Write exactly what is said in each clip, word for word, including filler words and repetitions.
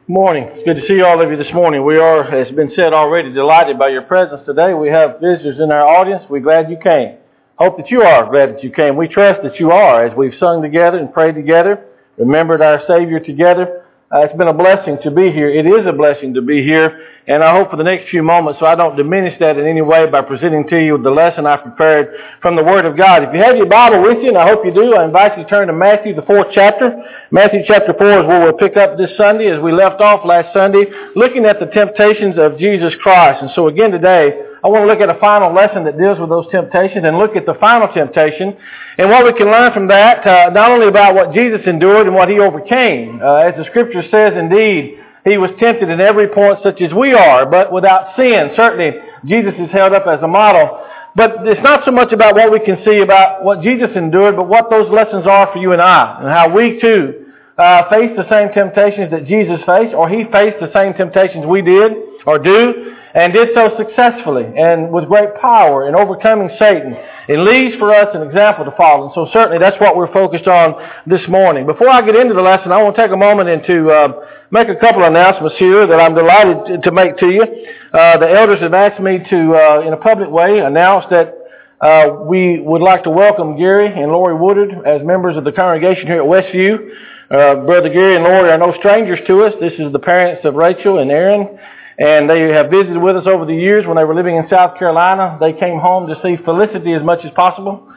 Morning. It's good to see all of you this morning. We are, as has been said already, delighted by your presence today. We have visitors in our audience. We're glad you came. Hope that you are glad that you came. We trust that you are as we've sung together and prayed together, remembered our Savior together. Uh, it's been a blessing to be here. It is a blessing to be here. And I hope for the next few moments, so I don't diminish that in any way by presenting to you the lesson I prepared from the Word of God. If you have your Bible with you, and I hope you do, I invite you to turn to Matthew, the fourth chapter. Matthew chapter four is where we'll pick up this Sunday as we left off last Sunday, looking at the temptations of Jesus Christ. And so again today, I want to look at a final lesson that deals with those temptations and look at the final temptation and what we can learn from that, uh, not only about what Jesus endured and what he overcame. Uh, as the Scripture says, indeed, he was tempted in every point such as we are, but without sin. Certainly, Jesus is held up as a model. But it's not so much about what we can see about what Jesus endured, but what those lessons are for you and I, and how we too uh, face the same temptations that Jesus faced, or he faced the same temptations we did or do, and did so successfully and with great power in overcoming Satan. It leaves for us an example to follow. And so certainly that's what we're focused on this morning. Before I get into the lesson, I want to take a moment and to uh, make a couple of announcements here that I'm delighted to make to you. Uh, the elders have asked me to, uh, in a public way, announce that uh, we would like to welcome Gary and Lori Woodard as members of the congregation here at Westview. Uh, Brother Gary and Lori are no strangers to us. This is the parents of Rachel and Aaron. And they have visited with us over the years. When they were living in South Carolina, they came home to see Felicity as much as possible.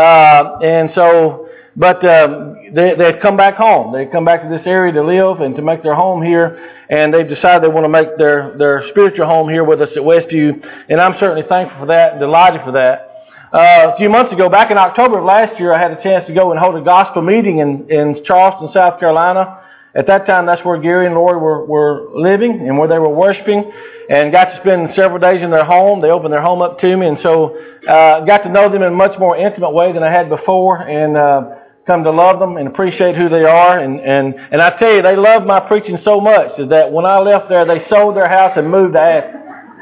Uh, and so, but um, they, they had come back home. They had come back to this area to live and to make their home here. And they've decided they want to make their, their spiritual home here with us at Westview. And I'm certainly thankful for that and delighted for that. Uh, a few months ago, back in October of last year, I had a chance to go and hold a gospel meeting in, in Charleston, South Carolina. At that time, that's where Gary and Lori were, were living and where they were worshiping, and got to spend several days in their home. They opened their home up to me, and so uh, got to know them in a much more intimate way than I had before, and uh, come to love them and appreciate who they are. And, and, and I tell you, they love my preaching so much that when I left there, they sold their house and moved to Athens.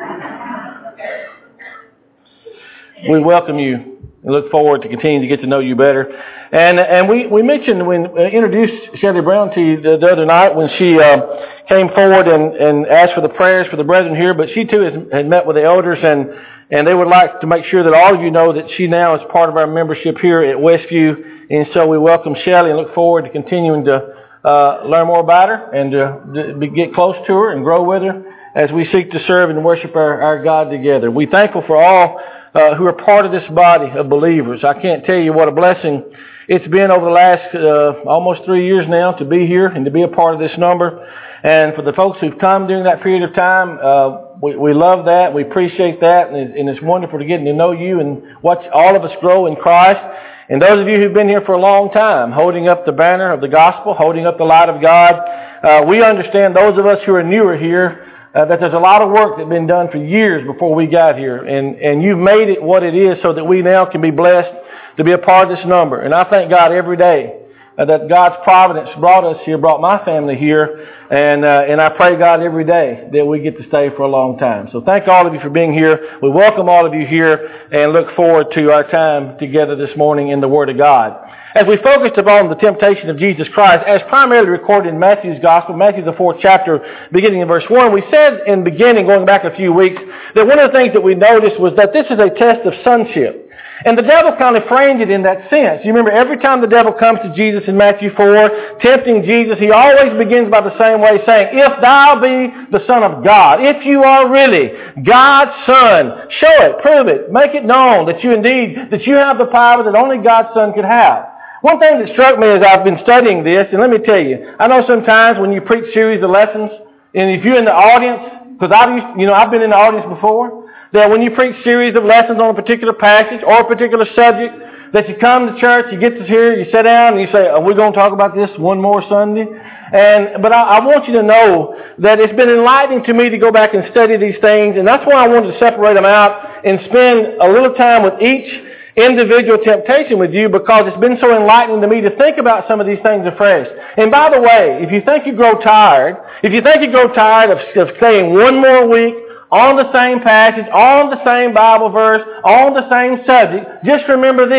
We welcome you and look forward to continuing to get to know you better. And and we, we mentioned, when uh, introduced Shelley Brown to you the, the other night when she uh, came forward and, and asked for the prayers for the brethren here, but she too has, had met with the elders, and, and they would like to make sure that all of you know that she now is part of our membership here at Westview. And so we welcome Shelley and look forward to continuing to uh, learn more about her and to, to get close to her and grow with her as we seek to serve and worship our, our God together. We're thankful for all uh, who are part of this body of believers. I can't tell you what a blessing it's been over the last uh, almost three years now to be here and to be a part of this number. And for the folks who've come during that period of time, uh, we, we love that. We appreciate that. And, it, and it's wonderful to get to know you and watch all of us grow in Christ. And those of you who've been here for a long time, holding up the banner of the gospel, holding up the light of God, uh, we understand, those of us who are newer here, uh, that there's a lot of work that's been done for years before we got here. And, and you've made it what it is so that we now can be blessed to be a part of this number. And I thank God every day uh, that God's providence brought us here, brought my family here, and uh, and I pray God every day that we get to stay for a long time. So thank all of you for being here. We welcome all of you here and look forward to our time together this morning in the Word of God. As we focused upon the temptation of Jesus Christ, as primarily recorded in Matthew's Gospel, Matthew the fourth chapter, beginning in verse one, we said in the beginning, going back a few weeks, that one of the things that we noticed was that this is a test of sonship. And the devil kind of framed it in that sense. You remember, every time the devil comes to Jesus in Matthew four, tempting Jesus, he always begins by the same way, saying, if thou be the Son of God, if you are really God's Son, show it, prove it, make it known that you indeed, that you have the power that only God's Son could have. One thing that struck me as I've been studying this, and let me tell you, I know sometimes when you preach series of lessons, and if you're in the audience, because I've used, you know, I've been in the audience before, that when you preach series of lessons on a particular passage or a particular subject, that you come to church, you get to here, you sit down, and you say, are we going to talk about this one more Sunday? And But I, I want you to know that it's been enlightening to me to go back and study these things, and that's why I wanted to separate them out and spend a little time with each individual temptation with you, because it's been so enlightening to me to think about some of these things afresh. And by the way, if you think you grow tired, if you think you grow tired of, of staying one more week on the same passage, on the same Bible verse, on the same subject, just remember this.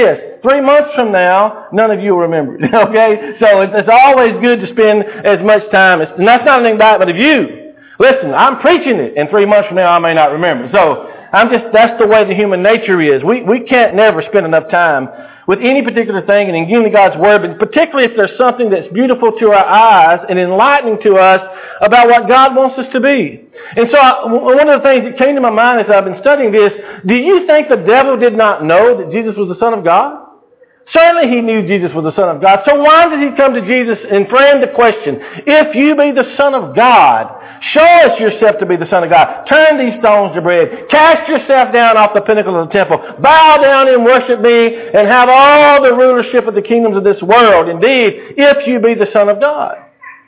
three months from now, none of you will remember it. Okay? So it's, it's always good to spend as much time. As, and that's not anything bad, but if you, listen, I'm preaching it, and three months from now I may not remember. So I'm just, that's the way the human nature is. We, we can't never spend enough time with any particular thing and in giving God's Word, but particularly if there's something that's beautiful to our eyes and enlightening to us about what God wants us to be. And so I, one of the things that came to my mind as I've been studying this, do you think the devil did not know that Jesus was the Son of God? Certainly he knew Jesus was the Son of God. So why did he come to Jesus and frame the question, if you be the Son of God, show us yourself to be the Son of God. Turn these stones to bread. Cast yourself down off the pinnacle of the temple. Bow down and worship me and have all the rulership of the kingdoms of this world. Indeed, if you be the Son of God.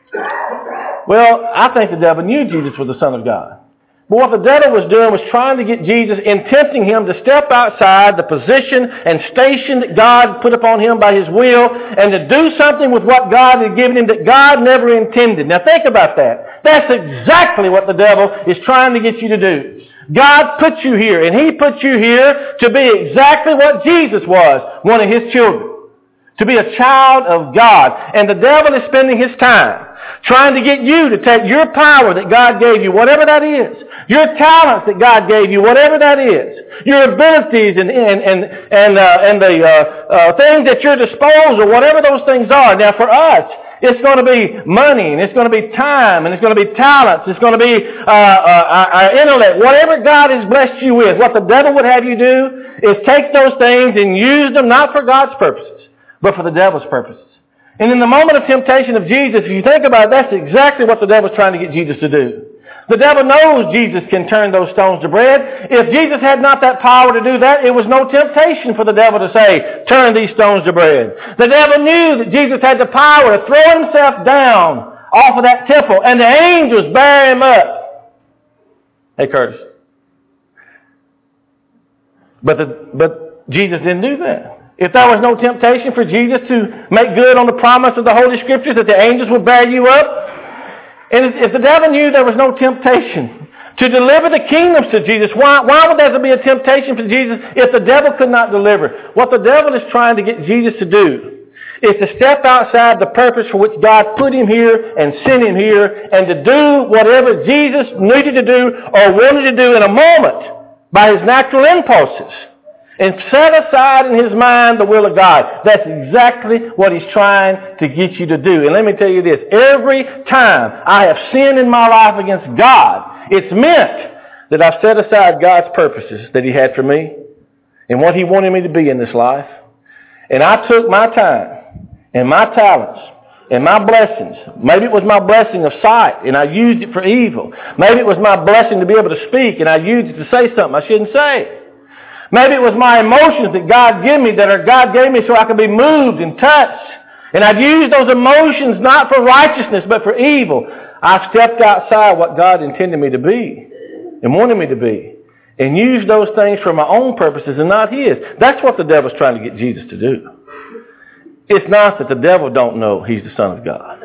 Well, I think the devil knew Jesus was the Son of God. But what the devil was doing was trying to get Jesus and tempting him to step outside the position and station that God put upon him by his will and to do something with what God had given him that God never intended. Now think about that. That's exactly what the devil is trying to get you to do. God put you here, and he put you here to be exactly what Jesus was, one of his children. To be a child of God. And the devil is spending his time trying to get you to take your power that God gave you, whatever that is, your talents that God gave you, whatever that is, your abilities and and and and, uh, and the uh, uh, things at your disposal, whatever those things are. Now, for us, it's going to be money, and it's going to be time, and it's going to be talents, it's going to be uh, uh, our intellect, whatever God has blessed you with. What the devil would have you do is take those things and use them not for God's purposes, but for the devil's purposes. And in the moment of temptation of Jesus, if you think about it, that's exactly what the devil's trying to get Jesus to do. The devil knows Jesus can turn those stones to bread. If Jesus had not that power to do that, it was no temptation for the devil to say, turn these stones to bread. The devil knew that Jesus had the power to throw himself down off of that temple and the angels bear him up. Hey, Curtis. But, the, but Jesus didn't do that. If there was no temptation for Jesus to make good on the promise of the Holy Scriptures that the angels would bear you up, and if the devil knew there was no temptation to deliver the kingdoms to Jesus, why, why would there be a temptation for Jesus if the devil could not deliver? What the devil is trying to get Jesus to do is to step outside the purpose for which God put him here and sent him here and to do whatever Jesus needed to do or wanted to do in a moment by his natural impulses. And set aside in his mind the will of God. That's exactly what he's trying to get you to do. And let me tell you this. Every time I have sinned in my life against God, it's meant that I've set aside God's purposes that he had for me and what he wanted me to be in this life. And I took my time and my talents and my blessings. Maybe it was my blessing of sight and I used it for evil. Maybe it was my blessing to be able to speak and I used it to say something I shouldn't say. Maybe it was my emotions that God gave me, that are God gave me so I could be moved and touched. And I've used those emotions not for righteousness, but for evil. I've stepped outside what God intended me to be and wanted me to be. And used those things for my own purposes and not his. That's what the devil's trying to get Jesus to do. It's not that the devil don't know he's the Son of God.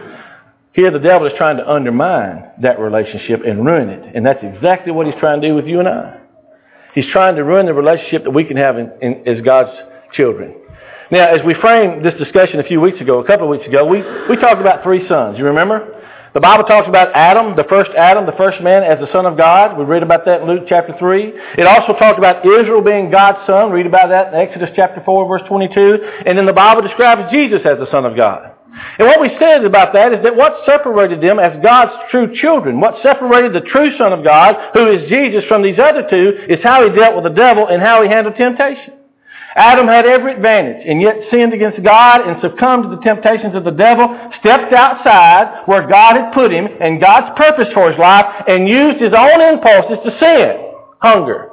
Here the devil is trying to undermine that relationship and ruin it. And that's exactly what he's trying to do with you and I. He's trying to ruin the relationship that we can have in, in, as God's children. Now, as we framed this discussion a few weeks ago, a couple of weeks ago, we, we talked about three sons. You remember? The Bible talks about Adam, the first Adam, the first man, as the son of God. We read about that in Luke chapter three. It also talks about Israel being God's son. Read about that in Exodus chapter four, verse twenty-two. And then the Bible describes Jesus as the Son of God. And what we said about that is that what separated them as God's true children, what separated the true Son of God, who is Jesus, from these other two, is how he dealt with the devil and how he handled temptation. Adam had every advantage and yet sinned against God and succumbed to the temptations of the devil, stepped outside where God had put him and God's purpose for his life, and used his own impulses to sin, hunger,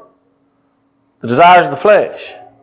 the desires of the flesh.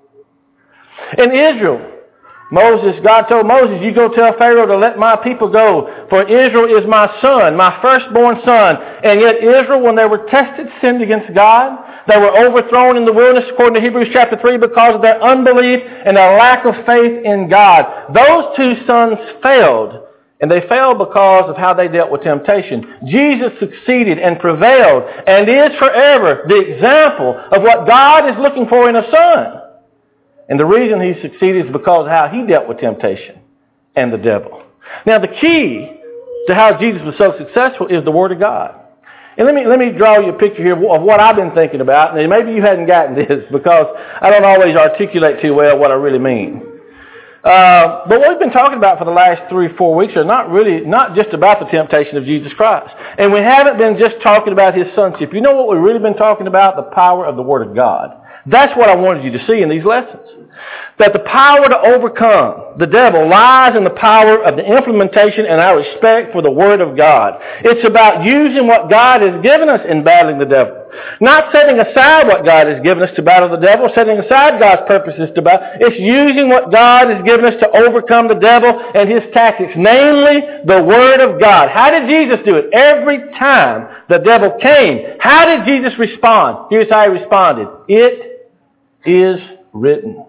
In Israel, Moses, God told Moses, you go tell Pharaoh to let my people go, for Israel is my son, my firstborn son. And yet Israel, when they were tested, sinned against God. They were overthrown in the wilderness, according to Hebrews chapter three, because of their unbelief and their lack of faith in God. Those two sons failed, and they failed because of how they dealt with temptation. Jesus succeeded and prevailed, and is forever the example of what God is looking for in a son. And the reason he succeeded is because of how he dealt with temptation and the devil. Now the key to how Jesus was so successful is the Word of God. And let me let me draw you a picture here of what I've been thinking about. And maybe you hadn't gotten this because I don't always articulate too well what I really mean. Uh, but what we've been talking about for the last three, four weeks are not really, not just about the temptation of Jesus Christ. And we haven't been just talking about his sonship. You know what we've really been talking about? The power of the Word of God. That's what I wanted you to see in these lessons. That the power to overcome the devil lies in the power of the implementation and our respect for the Word of God. It's about using what God has given us in battling the devil. Not setting aside what God has given us to battle the devil, setting aside God's purposes to battle. It's using what God has given us to overcome the devil and his tactics, namely the Word of God. How did Jesus do it? Every time the devil came, how did Jesus respond? Here's how he responded. It is written.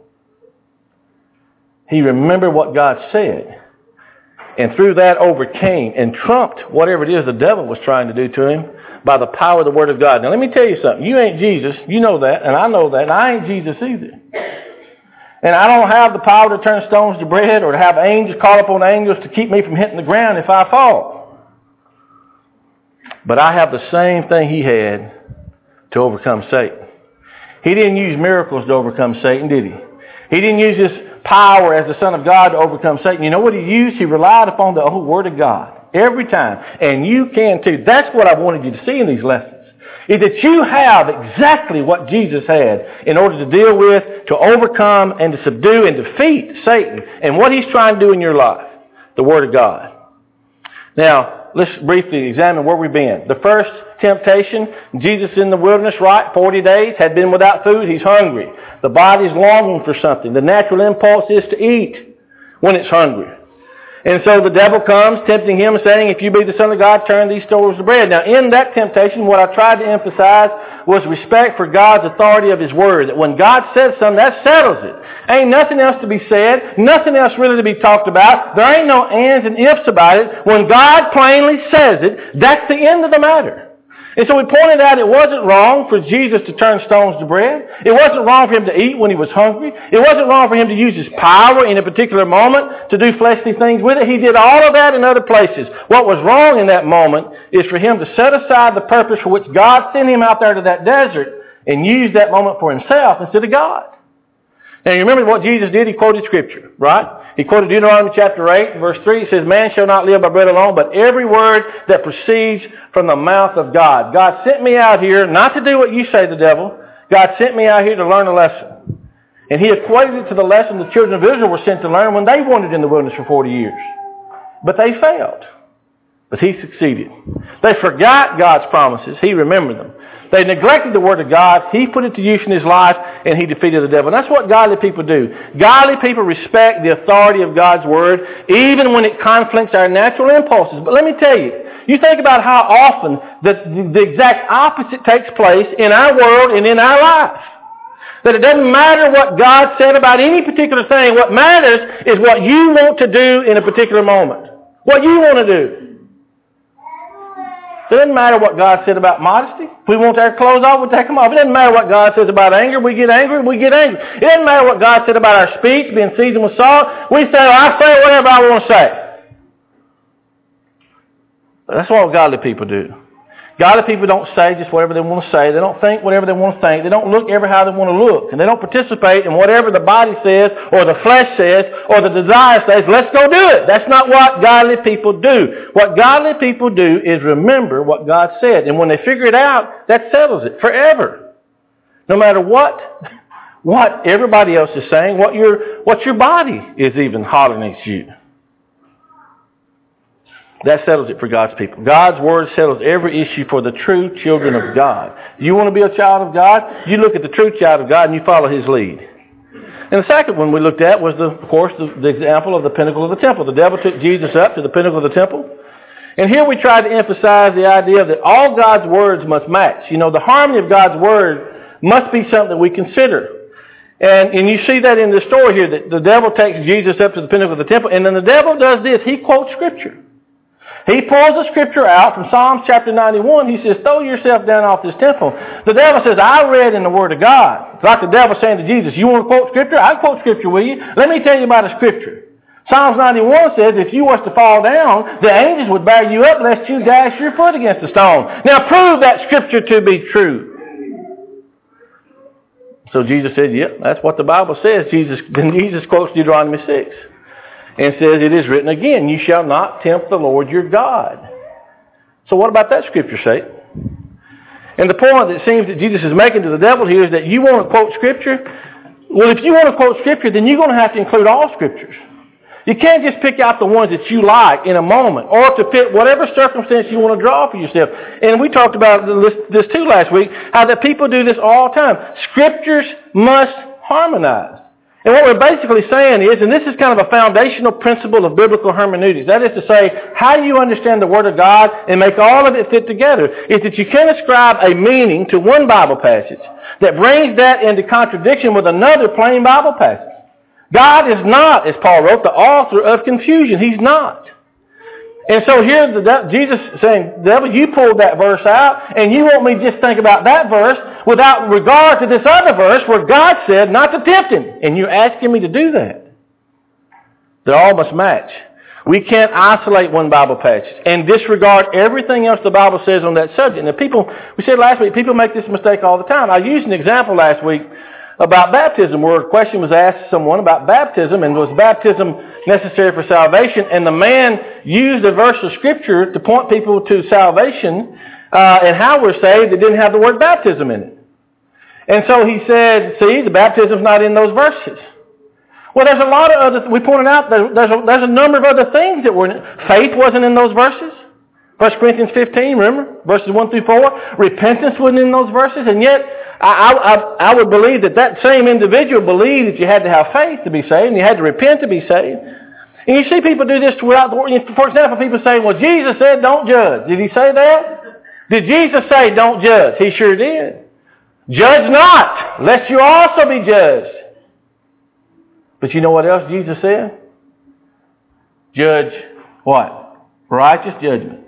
He remembered what God said, and through that overcame and trumped whatever it is the devil was trying to do to him by the power of the Word of God. Now let me tell you something. You ain't Jesus. You know that, and I know that, and I ain't Jesus either. And I don't have the power to turn stones to bread or to have angels, call upon angels to keep me from hitting the ground if I fall. But I have the same thing he had to overcome Satan. He didn't use miracles to overcome Satan, did he? He didn't use his power as the Son of God to overcome Satan. You know what he used? He relied upon the whole Word of God every time. And you can too. That's what I wanted you to see in these lessons. Is that you have exactly what Jesus had in order to deal with, to overcome, and to subdue and defeat Satan and what he's trying to do in your life. The Word of God. Now, let's briefly examine where we've been. The first temptation, Jesus in the wilderness, right? forty days, had been without food. He's hungry. The body's longing for something. The natural impulse is to eat when it's hungry. And so the devil comes, tempting him, saying, if you be the Son of God, turn these stones to bread. Now, in that temptation, what I tried to emphasize was respect for God's authority of his word. That when God says something, that settles it. Ain't nothing else to be said, nothing else really to be talked about. There ain't no ands and ifs about it. When God plainly says it, that's the end of the matter. And so we pointed out it wasn't wrong for Jesus to turn stones to bread. It wasn't wrong for him to eat when he was hungry. It wasn't wrong for him to use his power in a particular moment to do fleshly things with it. He did all of that in other places. What was wrong in that moment is for him to set aside the purpose for which God sent him out there to that desert and use that moment for himself instead of God. Now you remember what Jesus did? He quoted Scripture, right? He quoted Deuteronomy chapter eight, verse three. It says, man shall not live by bread alone, but every word that proceeds from the mouth of God. God sent me out here not to do what you say, the devil. God sent me out here to learn a lesson. And he equated it to the lesson the children of Israel were sent to learn when they wandered in the wilderness for forty years. But they failed. But he succeeded. They forgot God's promises. He remembered them. They neglected the Word of God. He put it to use in his life, and he defeated the devil. And that's what godly people do. Godly people respect the authority of God's Word, even when it conflicts our natural impulses. But let me tell you, you think about how often the, the exact opposite takes place in our world and in our life. That it doesn't matter what God said about any particular thing. What matters is what you want to do in a particular moment. What you want to do. It doesn't matter what God said about modesty. If we want our clothes off, we take them off. It doesn't matter what God says about anger. We get angry, we get angry. It doesn't matter what God said about our speech being seasoned with salt. We say, well, I say whatever I want to say. That's what godly people do. Godly people don't say just whatever they want to say. They don't think whatever they want to think. They don't look ever how they want to look. And they don't participate in whatever the body says or the flesh says or the desire says. Let's go do it. That's not what godly people do. What godly people do is remember what God said. And when they figure it out, that settles it forever. No matter what, what everybody else is saying, what your, what your body is even hollering at you. That settles it for God's people. God's Word settles every issue for the true children of God. You want to be a child of God? You look at the true child of God and you follow his lead. And the second one we looked at was, the, of course, the, the example of the pinnacle of the temple. The devil took Jesus up to the pinnacle of the temple. And here we tried to emphasize the idea that all God's words must match. You know, the harmony of God's Word must be something that we consider. And, and you see that in the story here, that the devil takes Jesus up to the pinnacle of the temple, and then the devil does this. He quotes Scripture. He pulls the scripture out from Psalms chapter ninety-one. He says, throw yourself down off this temple. The devil says, I read in the Word of God. It's like the devil saying to Jesus, you want to quote scripture? I'll quote scripture with you. Let me tell you about a scripture. Psalms ninety-one says, if you was to fall down, the angels would bear you up lest you dash your foot against a stone. Now prove that scripture to be true. So Jesus said, yep, that's what the Bible says. Jesus, then Jesus quotes Deuteronomy six and says, it is written again, you shall not tempt the Lord your God. So what about that scripture sake? And the point that seems that Jesus is making to the devil here is that you want to quote scripture. Well, if you want to quote scripture, then you're going to have to include all scriptures. You can't just pick out the ones that you like in a moment or to fit whatever circumstance you want to draw for yourself. And we talked about this, this too last week, how that people do this all the time. Scriptures must harmonize. And what we're basically saying is, and this is kind of a foundational principle of biblical hermeneutics, that is to say, how you understand the Word of God and make all of it fit together, is that you can ascribe a meaning to one Bible passage that brings that into contradiction with another plain Bible passage. God is not, as Paul wrote, the author of confusion. He's not. And so here's the de- Jesus saying, devil, you pulled that verse out, and you want me to just think about that verse without regard to this other verse where God said not to tempt him. And you're asking me to do that. They all must match. We can't isolate one Bible passage and disregard everything else the Bible says on that subject. Now people, we said last week, people make this mistake all the time. I used an example last week about baptism, where a question was asked to someone about baptism, and was baptism necessary for salvation? And the man used a verse of Scripture to point people to salvation uh, and how we're saved that didn't have the word baptism in it. And so he said, see, the baptism's not in those verses. Well, there's a lot of other, we pointed out, that there's a, there's a number of other things that were in it. Faith wasn't in those verses. First Corinthians fifteen, remember? Verses one through four. Repentance wasn't in those verses, and yet I, I, I would believe that that same individual believed that you had to have faith to be saved, and you had to repent to be saved. And you see people do this throughout the world. For example, people say, well, Jesus said don't judge. Did he say that? Did Jesus say don't judge? He sure did. Judge not, lest you also be judged. But you know what else Jesus said? Judge what? Righteous judgment.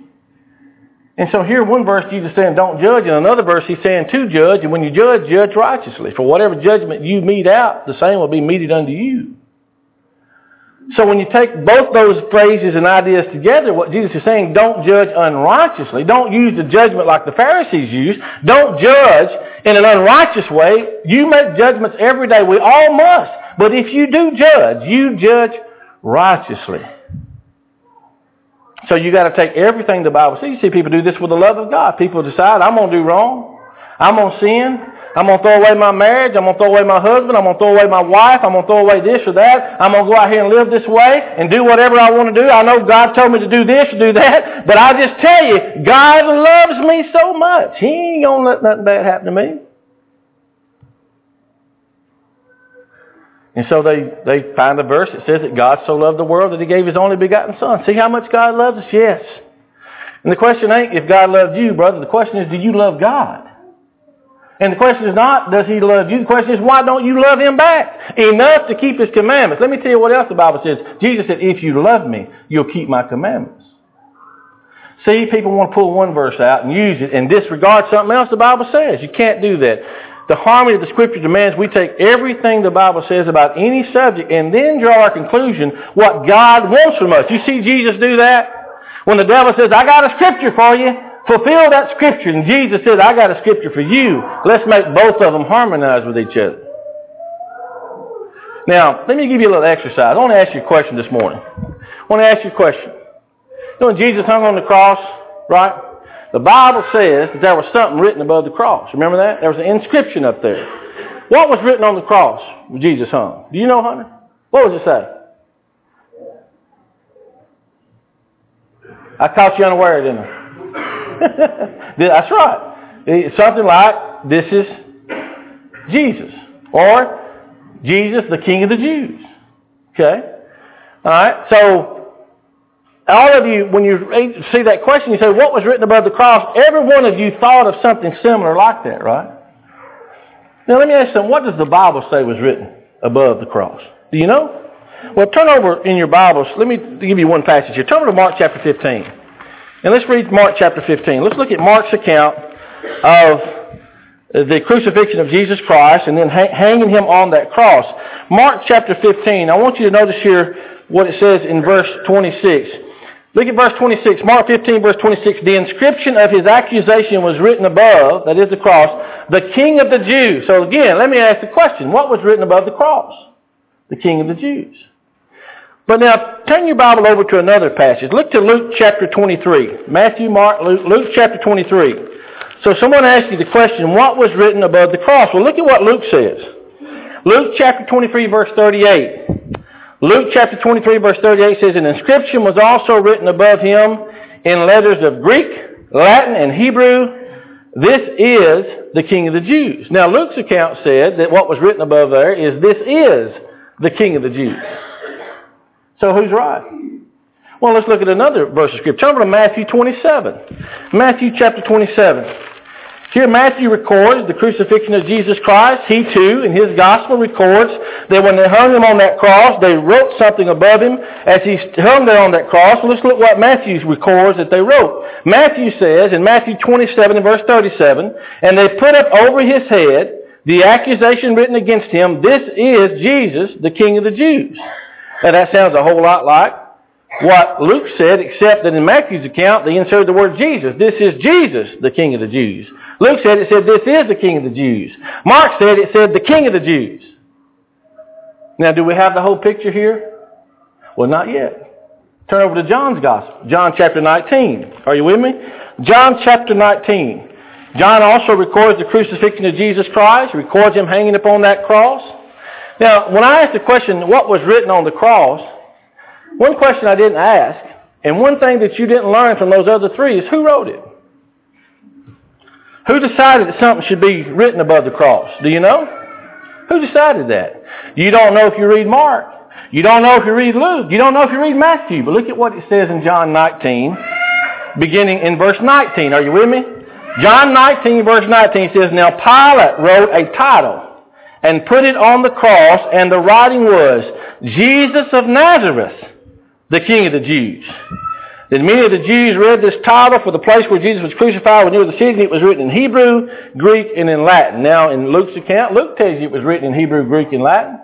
And so here one verse Jesus is saying don't judge, and another verse he's saying to judge, and when you judge, judge righteously. For whatever judgment you mete out, the same will be meted unto you. So when you take both those phrases and ideas together, what Jesus is saying, don't judge unrighteously. Don't use the judgment like the Pharisees used. Don't judge in an unrighteous way. You make judgments every day. We all must. But if you do judge, you judge righteously. So you got to take everything the Bible says. You see people do this with the love of God. People decide, I'm going to do wrong. I'm going to sin. I'm going to throw away my marriage. I'm going to throw away my husband. I'm going to throw away my wife. I'm going to throw away this or that. I'm going to go out here and live this way and do whatever I want to do. I know God told me to do this or do that. But I just tell you, God loves me so much. He ain't going to let nothing bad happen to me. And so they, they find a verse that says that God so loved the world that he gave his only begotten son. See how much God loves us? Yes. And the question ain't if God loved you, brother. The question is, do you love God? And the question is not, does he love you? The question is, why don't you love him back enough to keep his commandments? Let me tell you what else the Bible says. Jesus said, if you love me, you'll keep my commandments. See, people want to pull one verse out and use it and disregard something else the Bible says. You can't do that. The harmony of the Scripture demands we take everything the Bible says about any subject and then draw our conclusion what God wants from us. You see Jesus do that? When the devil says, I got a Scripture for you, fulfill that Scripture. And Jesus said, I got a Scripture for you. Let's make both of them harmonize with each other. Now, let me give you a little exercise. I want to ask you a question this morning. I want to ask you a question. You know when Jesus hung on the cross, right? The Bible says that there was something written above the cross. Remember that? There was an inscription up there. What was written on the cross when Jesus hung? Do you know, Hunter? What does it say? I caught you unaware, didn't I? That's right. It's something like, this is Jesus. Or, Jesus, the King of the Jews. Okay? All right? So, all of you, when you see that question, you say, what was written above the cross? Every one of you thought of something similar like that, right? Now let me ask you something. What does the Bible say was written above the cross? Do you know? Well, turn over in your Bibles. Let me give you one passage here. Turn over to Mark chapter fifteen. And let's read Mark chapter fifteen. Let's look at Mark's account of the crucifixion of Jesus Christ and then hanging him on that cross. Mark chapter fifteen. I want you to notice here what it says in verse twenty-six. Look at verse twenty-six. Mark fifteen, verse twenty-six. The inscription of his accusation was written above, that is the cross, the King of the Jews. So again, let me ask the question. What was written above the cross? The King of the Jews. But now, turn your Bible over to another passage. Look to Luke chapter twenty-three. Matthew, Mark, Luke, Luke chapter twenty-three. So someone asked you the question, what was written above the cross? Well, look at what Luke says. Luke chapter twenty-three, verse thirty-eight. Luke chapter twenty-three, verse thirty-eight says, an inscription was also written above him in letters of Greek, Latin, and Hebrew. This is the King of the Jews. Now, Luke's account said that what was written above there is, this is the King of the Jews. So who's right? Well, let's look at another verse of Scripture. Turn over to Matthew twenty-seven. Matthew chapter twenty-seven. Here Matthew records the crucifixion of Jesus Christ. He too, in his gospel, records that when they hung him on that cross, they wrote something above him as he hung there on that cross. Well, let's look what Matthew records that they wrote. Matthew says in Matthew twenty-seven and verse thirty-seven, and they put up over his head the accusation written against him, this is Jesus, the King of the Jews. Now that sounds a whole lot like what Luke said, except that in Matthew's account, they inserted the word Jesus. This is Jesus, the King of the Jews. Luke said it said, this is the King of the Jews. Mark said it said, the King of the Jews. Now, do we have the whole picture here? Well, not yet. Turn over to John's Gospel. John chapter nineteen. Are you with me? John chapter nineteen. John also records the crucifixion of Jesus Christ. He records him hanging upon that cross. Now, when I asked the question, what was written on the cross, one question I didn't ask, and one thing that you didn't learn from those other three is who wrote it? Who decided that something should be written above the cross? Do you know? Who decided that? You don't know if you read Mark. You don't know if you read Luke. You don't know if you read Matthew. But look at what it says in John nineteen, beginning in verse nineteen. Are you with me? John nineteen, verse nineteen says, now Pilate wrote a title and put it on the cross, and the writing was, Jesus of Nazareth, the King of the Jews. Then many of the Jews read this title for the place where Jesus was crucified when near the city. It was written in Hebrew, Greek, and in Latin. Now, in Luke's account, Luke tells you it was written in Hebrew, Greek, and Latin.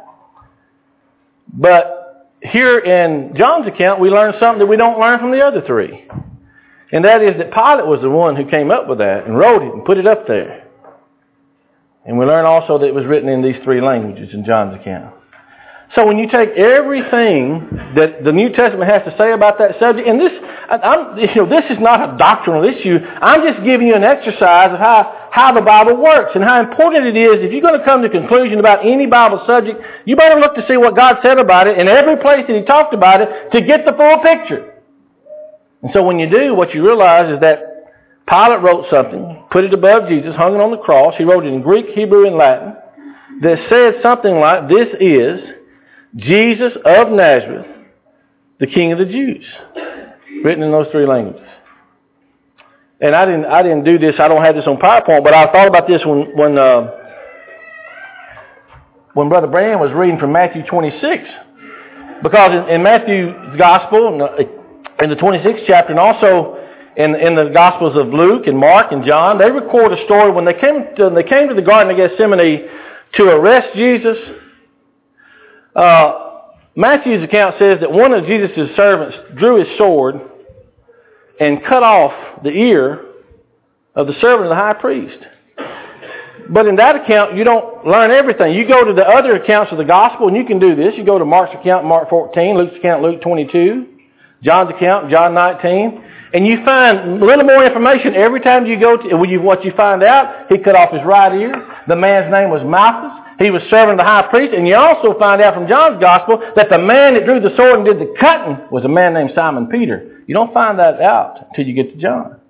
But here in John's account, we learn something that we don't learn from the other three. And that is that Pilate was the one who came up with that and wrote it and put it up there. And we learn also that it was written in these three languages in John's account. So when you take everything that the New Testament has to say about that subject, and this, I'm, you know, this is not a doctrinal issue. I'm just giving you an exercise of how, how the Bible works and how important it is. If you're going to come to a conclusion about any Bible subject, you better look to see what God said about it in every place that he talked about it to get the full picture. And so when you do, what you realize is that Pilate wrote something, put it above Jesus, hung it on the cross. He wrote it in Greek, Hebrew, and Latin that said something like, this is Jesus of Nazareth, the King of the Jews, written in those three languages. And I didn't, I didn't do this. I don't have this on PowerPoint, but I thought about this when, when, uh, when Brother Brand was reading from Matthew twenty-six, because in, in Matthew's Gospel, in the, in the twenty-sixth chapter, and also in, in the Gospels of Luke and Mark and John, they record a story when they came to, they came to the Garden of Gethsemane to arrest Jesus. Uh, Matthew's account says that one of Jesus' servants drew his sword and cut off the ear of the servant of the high priest. But in that account, you don't learn everything. You go to the other accounts of the gospel, and you can do this. You go to Mark's account, Mark fourteen, Luke's account, Luke twenty-two, John's account, John nineteen, and you find a little more information every time you go to, when you, what you find out, he cut off his right ear. The man's name was Malchus. He was serving the high priest. And you also find out from John's gospel that the man that drew the sword and did the cutting was a man named Simon Peter. You don't find that out until you get to John.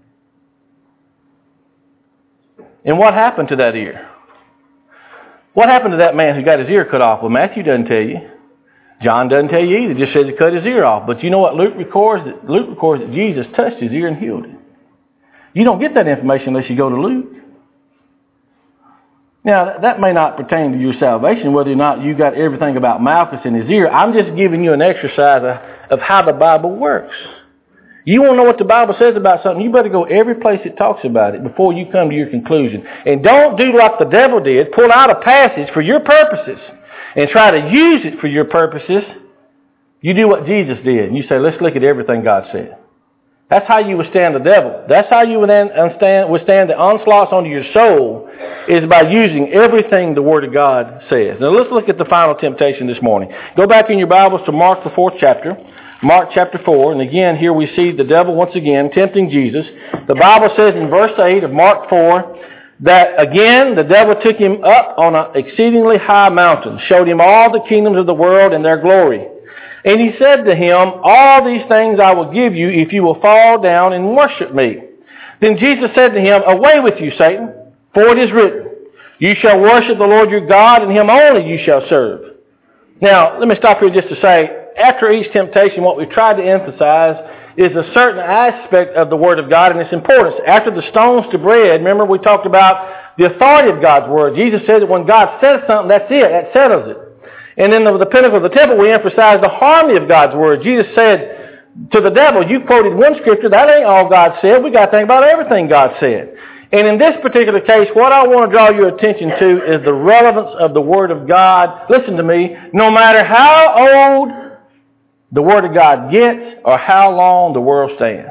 And what happened to that ear? What happened to that man who got his ear cut off? Well, Matthew doesn't tell you. John doesn't tell you either. Just says he cut his ear off. But you know what Luke records? That Luke records that Jesus touched his ear and healed it. You don't get that information unless you go to Luke. Now, that may not pertain to your salvation, whether or not you got everything about Malchus in his ear. I'm just giving you an exercise of, of how the Bible works. You want to know what the Bible says about something, you better go every place it talks about it before you come to your conclusion. And don't do like the devil did, pull out a passage for your purposes and try to use it for your purposes. You do what Jesus did, and you say, let's look at everything God said. That's how you withstand the devil. That's how you withstand the onslaughts onto your soul, is by using everything the Word of God says. Now let's look at the final temptation this morning. Go back in your Bibles to Mark, the fourth chapter. Mark chapter four. And again, here we see the devil once again tempting Jesus. The Bible says in verse eight of Mark four that again the devil took him up on an exceedingly high mountain, showed him all the kingdoms of the world and their glory. And he said to him, all these things I will give you if you will fall down and worship me. Then Jesus said to him, away with you, Satan, for it is written, you shall worship the Lord your God, and him only you shall serve. Now, let me stop here just to say, after each temptation, what we've tried to emphasize is a certain aspect of the Word of God and its importance. After the stones to bread, remember we talked about the authority of God's Word. Jesus said that when God says something, that's it, that settles it. And in the, the pinnacle of the temple, we emphasize the harmony of God's Word. Jesus said to the devil, you quoted one scripture, that ain't all God said. We got to think about everything God said. And in this particular case, what I want to draw your attention to is the relevance of the Word of God. Listen to me. No matter how old the Word of God gets or how long the world stands.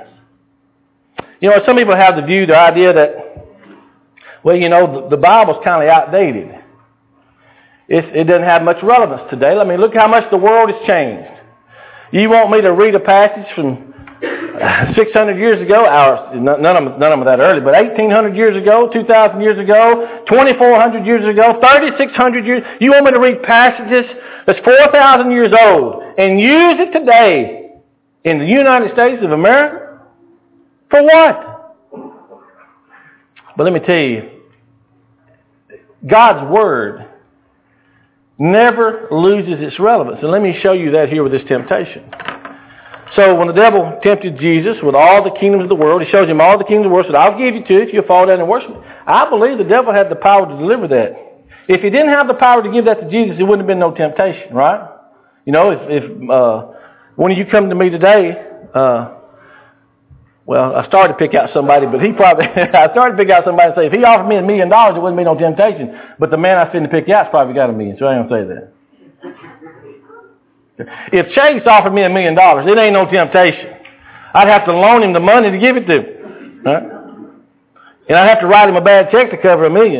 You know, some people have the view, the idea that, well, you know, the, the Bible's kind of outdated. It's, it doesn't have much relevance today. I mean, look how much the world has changed. You want me to read a passage from six hundred years ago, or none of them, none of them that early, but eighteen hundred years ago, two thousand years ago, twenty-four hundred years ago, thirty-six hundred years. You want me to read passages that's four thousand years old and use it today in the United States of America? For what? But let me tell you, God's Word never loses its relevance. And let me show you that here with this temptation. So when the devil tempted Jesus with all the kingdoms of the world, he shows him all the kingdoms of the world, said, I'll give you two if you fall down and worship me. I believe the devil had the power to deliver that. If he didn't have the power to give that to Jesus, it wouldn't have been no temptation, right? You know, if, if uh, one of you come to me today, uh, well, I started to pick out somebody, but he probably, I started to pick out somebody and say, if he offered me a million dollars, it wouldn't be no temptation. But the man I finna pick out's probably got a million, so I ain't gonna say that. If Chase offered me a million dollars, it ain't no temptation. I'd have to loan him the money to give it to him. Right? And I'd have to write him a bad check to cover a million.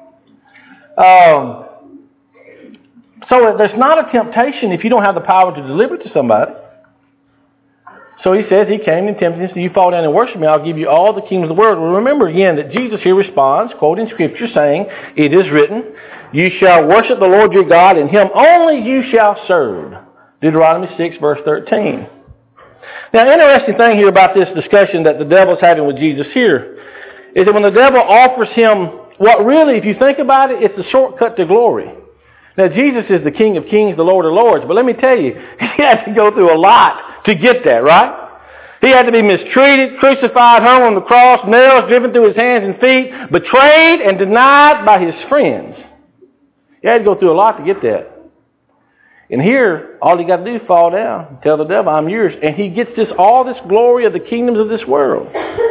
Um, so there's not a temptation if you don't have the power to deliver it to somebody. So he says, he came and tempted him, so you fall down and worship me, I'll give you all the kingdoms of the world. Well, remember again that Jesus here responds, quoting Scripture, saying, it is written, you shall worship the Lord your God, and him only you shall serve. Deuteronomy six, verse thirteen. Now, interesting thing here about this discussion that the devil's having with Jesus here is that when the devil offers him what really, if you think about it, it's a shortcut to glory. Now, Jesus is the King of kings, the Lord of lords, but let me tell you, he had to go through a lot to get that, right? He had to be mistreated, crucified, hung on the cross, nails driven through his hands and feet, betrayed and denied by his friends. He had to go through a lot to get that. And here, all he got to do is fall down, tell the devil, I'm yours. And he gets this all this glory of the kingdoms of this world.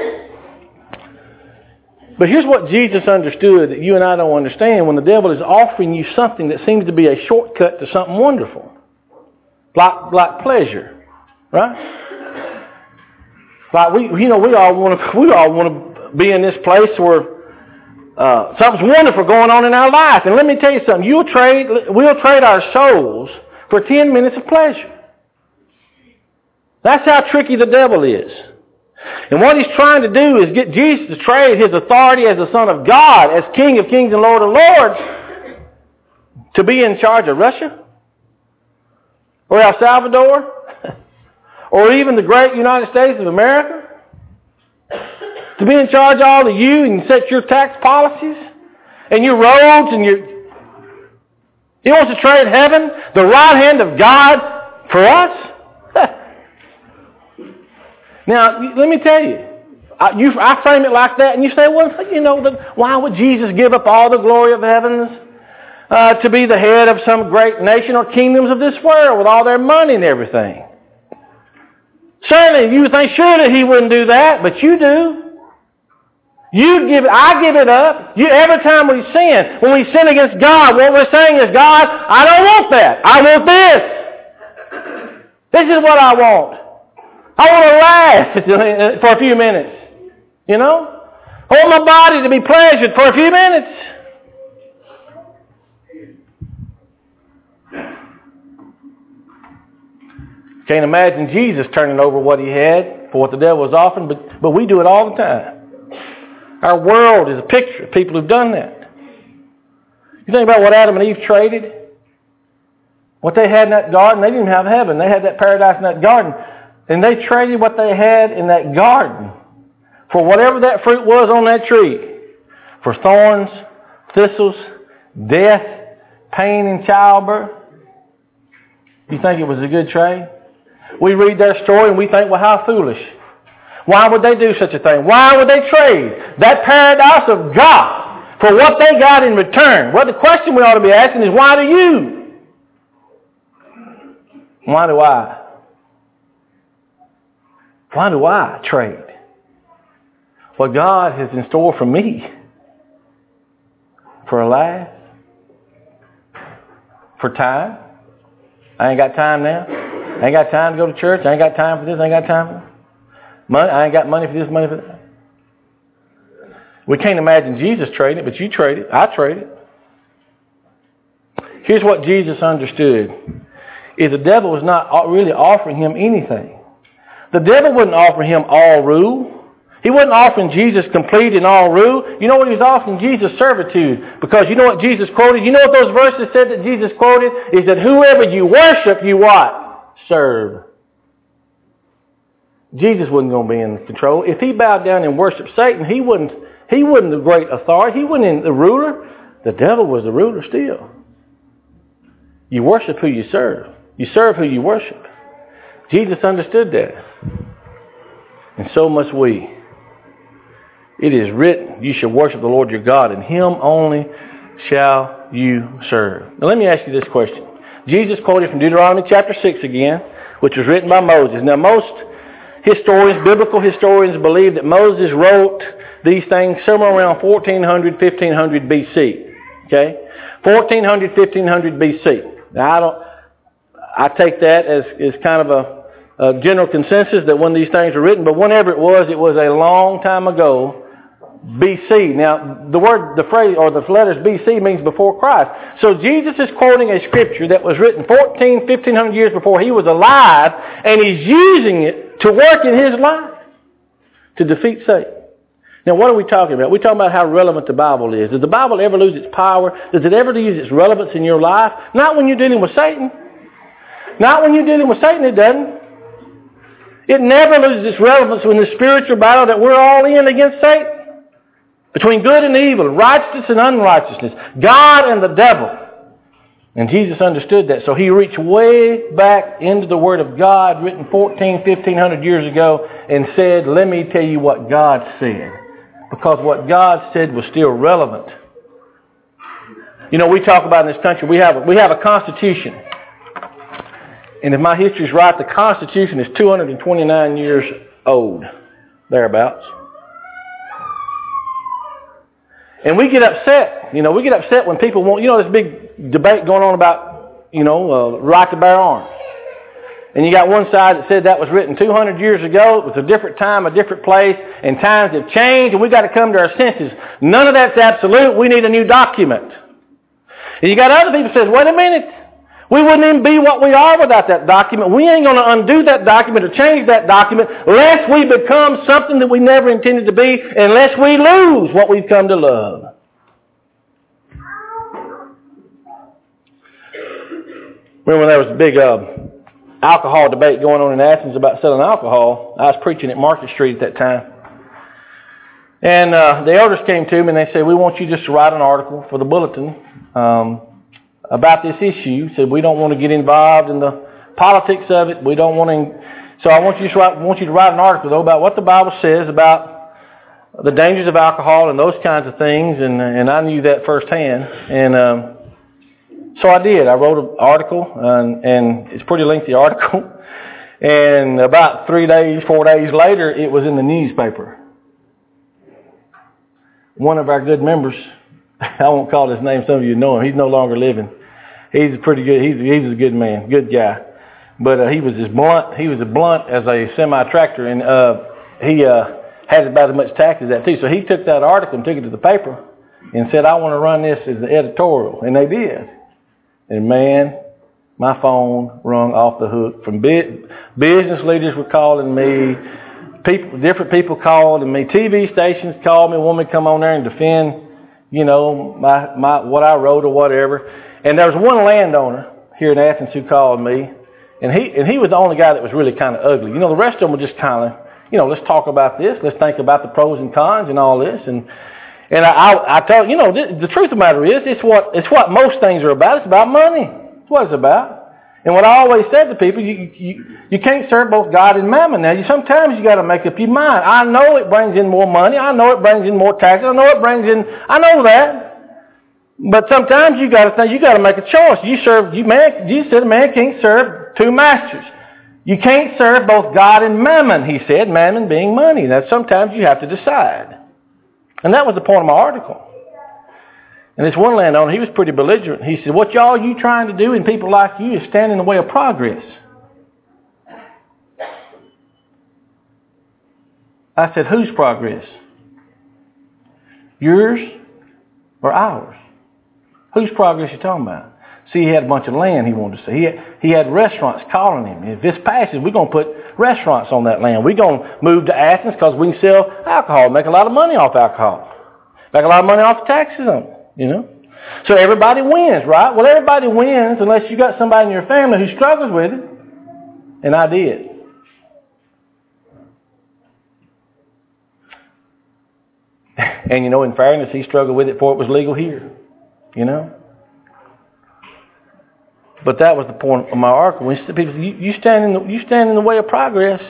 But here's what Jesus understood that you and I don't understand. When the devil is offering you something that seems to be a shortcut to something wonderful. Like, like pleasure. Right? Like we, you know, we all want to, we all want to be in this place where uh, something's wonderful going on in our life. And let me tell you something. You'll trade, we'll trade our souls for ten minutes of pleasure. That's how tricky the devil is. And what he's trying to do is get Jesus to trade his authority as the Son of God, as King of kings and Lord of lords, to be in charge of Russia, or El Salvador, or even the great United States of America, to be in charge of all of you and set your tax policies and your roads and your... He wants to trade heaven, the right hand of God, for us? Now, let me tell you, I, you, I frame it like that, and you say, well, you know, the, why would Jesus give up all the glory of heavens uh, to be the head of some great nation or kingdoms of this world with all their money and everything? Certainly, you think sure that he wouldn't do that, but you do. You give it, I give it up. You, every time we sin, when we sin against God, what we're saying is, God, I don't want that. I want this. This is what I want. I want to last for a few minutes. You know? I want my body to be pleasured for a few minutes. Can't imagine Jesus turning over what he had for what the devil was offering, but, but we do it all the time. Our world is a picture of people who've done that. You think about what Adam and Eve traded? What they had in that garden, they didn't have heaven. They had that paradise in that garden. And they traded what they had in that garden for whatever that fruit was on that tree. For thorns, thistles, death, pain and childbirth. You think it was a good trade? We read their story and we think, well, how foolish. Why would they do such a thing? Why would they trade that paradise of God for what they got in return? Well, the question we ought to be asking is, why do you? Why do I? Why do I trade what God has in store for me? For a laugh? For time? I ain't got time now. I ain't got time to go to church. I ain't got time for this. I ain't got time for that. Money, I ain't got money for this, money for that. We can't imagine Jesus trading it, but you trade it. I trade it. Here's what Jesus understood. Is the devil was not really offering him anything. The devil wouldn't offer him all rule. He wasn't offering Jesus complete and all rule. You know what he was offering? Jesus servitude. Because you know what Jesus quoted? You know what those verses said that Jesus quoted? Is that whoever you worship, you what? Serve. Jesus wasn't going to be in control. If he bowed down and worshiped Satan, he wasn't, he wasn't the great authority. He wasn't the ruler. The devil was the ruler still. You worship who you serve. You serve who you worship. Jesus understood that. And so must we. It is written, you shall worship the Lord your God, and him only shall you serve. Now let me ask you this question. Jesus quoted from Deuteronomy chapter six again, which was written by Moses. Now most historians, biblical historians, believe that Moses wrote these things somewhere around fourteen hundred, fifteen hundred B C. Okay? fourteen hundred, fifteen hundred B C. Now I don't, I take that as, as kind of a, a general consensus that when these things were written, but whenever it was, it was a long time ago, B C. Now, the word, the phrase, or the letters B C means before Christ. So Jesus is quoting a scripture that was written fourteen, fifteen hundred years before he was alive, and he's using it to work in his life to defeat Satan. Now, what are we talking about? We're talking about how relevant the Bible is. Does the Bible ever lose its power? Does it ever lose its relevance in your life? Not when you're dealing with Satan. Not when you're dealing with Satan, it doesn't. It never loses its relevance in the spiritual battle that we're all in against Satan. Between good and evil, righteousness and unrighteousness, God and the devil. And Jesus understood that. So he reached way back into the Word of God, written fourteen, fifteen hundred years ago, and said, let me tell you what God said. Because what God said was still relevant. You know, we talk about in this country, we have a, we have a constitution. And if my history is right, the Constitution is two hundred twenty-nine years old, thereabouts. And we get upset. You know, we get upset when people want, you know, this big debate going on about, you know, uh, right to bear arms. And you got one side that said that was written two hundred years ago. It was a different time, a different place, and times have changed, and we've got to come to our senses. None of that's absolute. We need a new document. And you got other people who says, wait a minute. We wouldn't even be what we are without that document. We ain't going to undo that document or change that document lest we become something that we never intended to be, unless we lose what we've come to love. Remember when there was a big uh, alcohol debate going on in Athens about selling alcohol? I was preaching at Market Street at that time. And uh, the elders came to me and they said, we want you just to write an article for the bulletin um, about this issue. Said we don't want to get involved in the politics of it. We don't want to. So I want you to write, want you to write an article though about what the Bible says about the dangers of alcohol and those kinds of things, and and I knew that firsthand. And um, so I did. I wrote an article, and, and it's a pretty lengthy article. And about three days, four days later, it was in the newspaper. One of our good members, I won't call his name, some of you know him, he's no longer living. He's a pretty good, he's, he's a good man, good guy. But uh, he was as blunt, he was as blunt as a semi-tractor, and uh, he uh, had about as much tact as that too. So he took that article and took it to the paper and said, I want to run this as the editorial. And they did. And man, my phone rung off the hook. From bi- business leaders were calling me, people, different people calling me, T V stations called me, want me to come on there and defend, you know, my, my what I wrote or whatever. And there was one landowner here in Athens who called me, and he and he was the only guy that was really kind of ugly. You know, the rest of them were just kind of, you know, let's talk about this, let's think about the pros and cons and all this. And and I I, I tell you know, the, the truth of the matter is, it's what it's what most things are about. It's about money. That's what it's about. And what I always said to people, you you, you can't serve both God and mammon. Now, you, sometimes you got to make up your mind. I know it brings in more money. I know it brings in more taxes. I know it brings in. I know that. But sometimes you got to think. You got to make a choice. You serve. You man. Jesus said a man can't serve two masters. You can't serve both God and mammon. He said, mammon being money. Now, sometimes you have to decide. And that was the point of my article. And this one landowner, he was pretty belligerent. He said, what y'all you trying to do and people like you is stand in the way of progress. I said, whose progress? Yours or ours? Whose progress you talking about? See, he had a bunch of land he wanted to see. He had, he had restaurants calling him. If this passes, we're going to put restaurants on that land. We're going to move to Athens because we can sell alcohol, make a lot of money off alcohol. Make a lot of money off the taxes on it. You know? So everybody wins, right? Well, everybody wins unless you got somebody in your family who struggles with it. And I did. And you know, in fairness, he struggled with it before it was legal here. You know? But that was the point of my article. When people say, you, you, stand in the, you stand in the way of progress.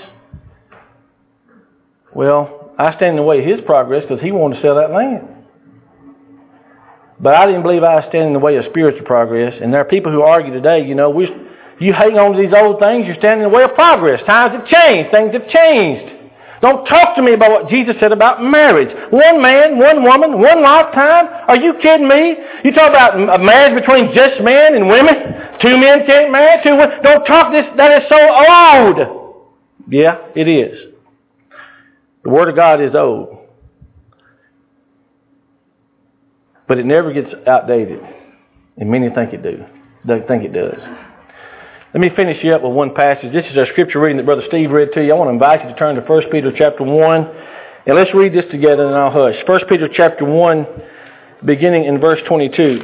Well, I stand in the way of his progress because he wanted to sell that land. But I didn't believe I stand in the way of spiritual progress. And there are people who argue today, you know, we, you hang on to these old things, you're standing in the way of progress. Times have changed. Things have changed. Don't talk to me about what Jesus said about marriage. One man, one woman, one lifetime? Are you kidding me? You talk about a marriage between just men and women? Two men can't marry, two women. Don't talk this, that is so old. Yeah, it is. The Word of God is old. But it never gets outdated. And many think it do. They think it does. Let me finish you up with one passage. This is our scripture reading that Brother Steve read to you. I want to invite you to turn to First Peter chapter one. And let's read this together and I'll hush. First Peter chapter one, beginning in verse twenty-two.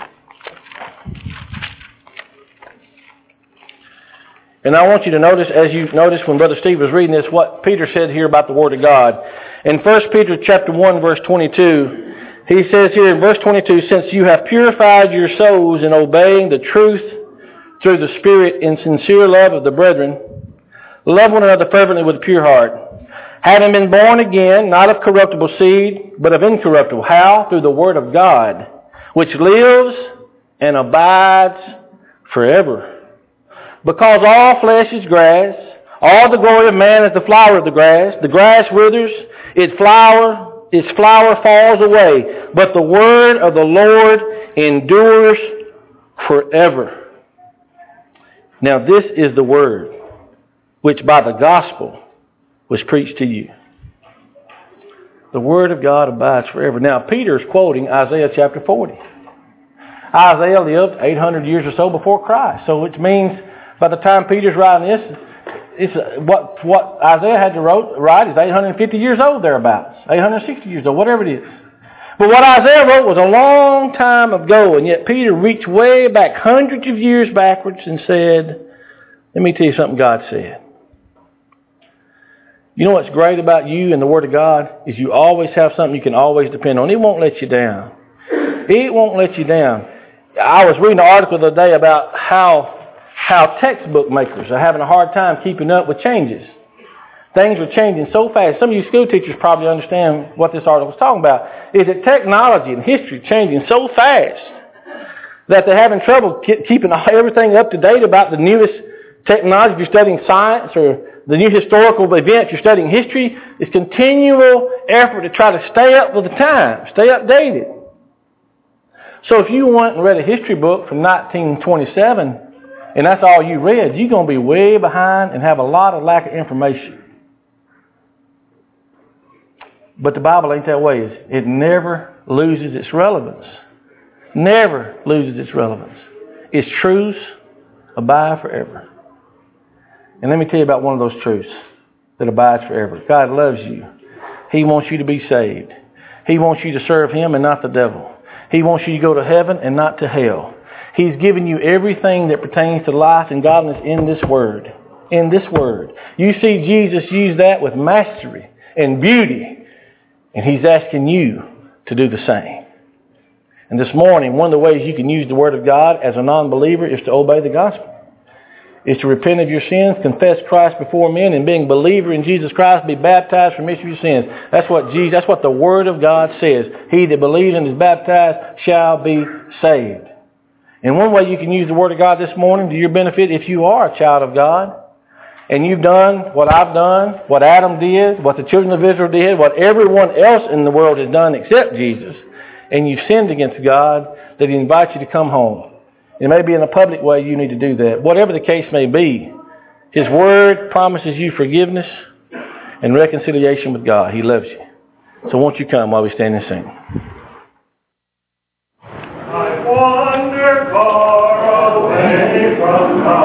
And I want you to notice, as you noticed when Brother Steve was reading this, what Peter said here about the Word of God. In First Peter chapter one, verse twenty-two, he says here in verse twenty-two, since you have purified your souls in obeying the truth through the Spirit in sincere love of the brethren, love one another fervently with a pure heart, having been born again, not of corruptible seed, but of incorruptible. How? Through the Word of God, which lives and abides forever. Because all flesh is grass, all the glory of man is the flower of the grass. The grass withers, its flower Its flower falls away, but the word of the Lord endures forever. Now this is the word which by the gospel was preached to you. The word of God abides forever. Now Peter is quoting Isaiah chapter forty. Isaiah lived eight hundred years or so before Christ. So which means by the time Peter's writing this, it's what what Isaiah had to wrote, write is eight hundred fifty years old thereabouts. eight hundred sixty years old, whatever it is. But what Isaiah wrote was a long time ago, and yet Peter reached way back, hundreds of years backwards, and said, let me tell you something God said. You know what's great about you and the Word of God is you always have something you can always depend on. It won't let you down. It won't let you down. I was reading an article the other day about how how textbook makers are having a hard time keeping up with changes. Things are changing so fast. Some of you school teachers probably understand what this article was talking about. Is that technology and history changing so fast that they're having trouble keeping everything up to date about the newest technology. If you're studying science or the new historical events, you're studying history, it's continual effort to try to stay up with the times, stay updated. So if you went and read a history book from nineteen twenty-seven, and that's all you read, you're going to be way behind and have a lot of lack of information. But the Bible ain't that way. It never loses its relevance. Never loses its relevance. Its truths abide forever. And let me tell you about one of those truths that abides forever. God loves you. He wants you to be saved. He wants you to serve Him and not the devil. He wants you to go to heaven and not to hell. He's given you everything that pertains to life and godliness in this Word. In this Word. You see Jesus use that with mastery and beauty. And He's asking you to do the same. And this morning, one of the ways you can use the Word of God as a non-believer is to obey the gospel. Is to repent of your sins, confess Christ before men, and being a believer in Jesus Christ, be baptized for remission of your sins. That's what Jesus, that's what the Word of God says. He that believes and is baptized shall be saved. And one way you can use the Word of God this morning to your benefit, if you are a child of God, and you've done what I've done, what Adam did, what the children of Israel did, what everyone else in the world has done except Jesus, and you've sinned against God, that He invites you to come home. It may be in a public way you need to do that. Whatever the case may be, His Word promises you forgiveness and reconciliation with God. He loves you. So won't you come while we stand and sing. I wander far away from God.